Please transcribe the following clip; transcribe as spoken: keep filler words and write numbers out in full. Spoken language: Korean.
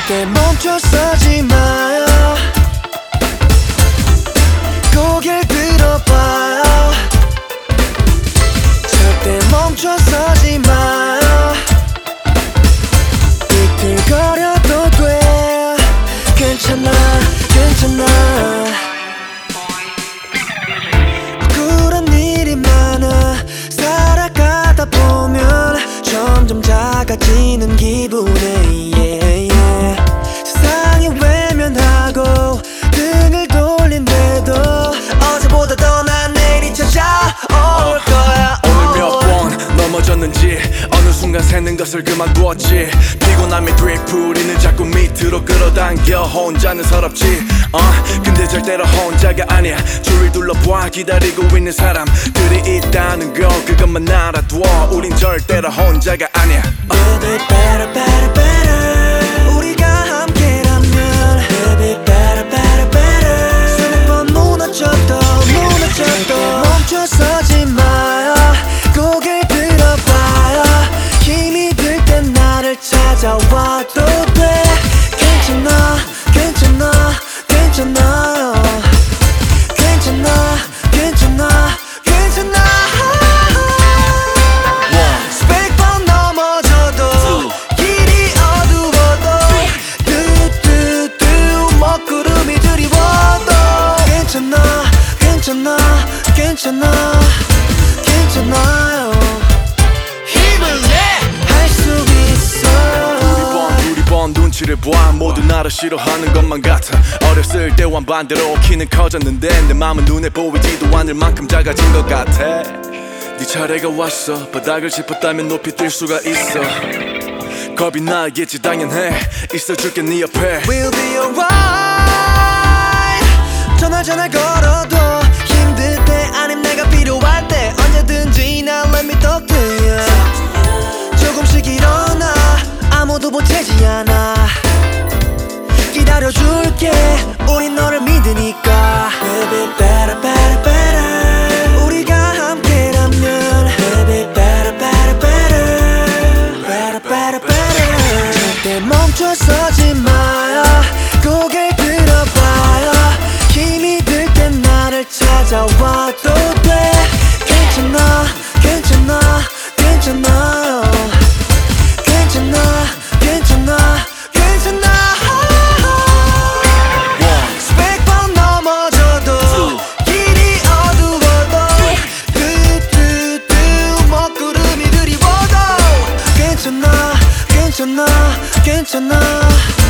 절대 멈춰서지 마요. 고개를 들어봐요. 절대 멈춰서지 마요. 비틀거려도 돼. 괜찮아 괜찮아. 그런 일이 많아. 살아가다 보면 점점 작아지는 기분에 yeah, yeah. 세상이 외면하고 등을 돌린데도 어제보다 더 난 내일이 찾아올 거야. 오늘 몇 번 넘어졌는지 어느 순간 새는 것을 그만두었지. 피곤함에 드리프 우리는 자꾸 밑으로 끌어당겨. 혼자는 서럽지 uh, 근데 절대로 혼자가 아니야. 주위를 둘러봐 기다리고 있는 사람들이 있다는 거 그것만 알아둬. 우린 절대로 혼자가 아니야. uh. Baby better better better. 우리가 함께라면 Baby better better better. 수백 번 무너져도 무너져도 멈춰서지 마요. 고개를 들어봐요. 힘이 들 땐 나를 찾아와도 돼. 괜찮아 괜찮아 괜찮아요. 괜찮아 괜찮아 괜찮아. 수백 번 넘어져도 길이 어두워도 뚜뚜뚜 먹구름이 드리워도 괜찮아 괜찮아 괜찮아 괜찮아요. 힘을 내 할 수 있어. 우리 번 눈치를 봐. 모두 나를 싫어하는 것만 같아. 어렸을 때와 반대로 키는 커졌는데 내 맘은 눈에 보이지도 않을 만큼 작아진 것 같아. 네 차례가 왔어. 바닥을 짚었다면 높이 뛸 수가 있어. 겁이 나겠지 당연해. 있어줄게 네 옆에. We'll be alright. 전화 전화 걸어도 힘들 때 아님 내가 필요할 때 언제든지 난 let me talk to you. 조금씩 일어나 아무도 보채지 않아. 기다려줄게 우린 너를 믿으니까. Baby better better better. 우리가 함께라면 Baby better better better. Better better better. 절대 멈춰서지 마요. 고개를 들어봐요. 힘이 들 땐 나를 찾아와도 돼. 괜찮아 괜찮아 괜찮아요. 괜찮아 괜찮아 괜찮아. 수백 번 넘어져도 길이 어두워도 뚜뚜뚜 먹구름이 드리워도 괜찮아 괜찮아 괜찮아.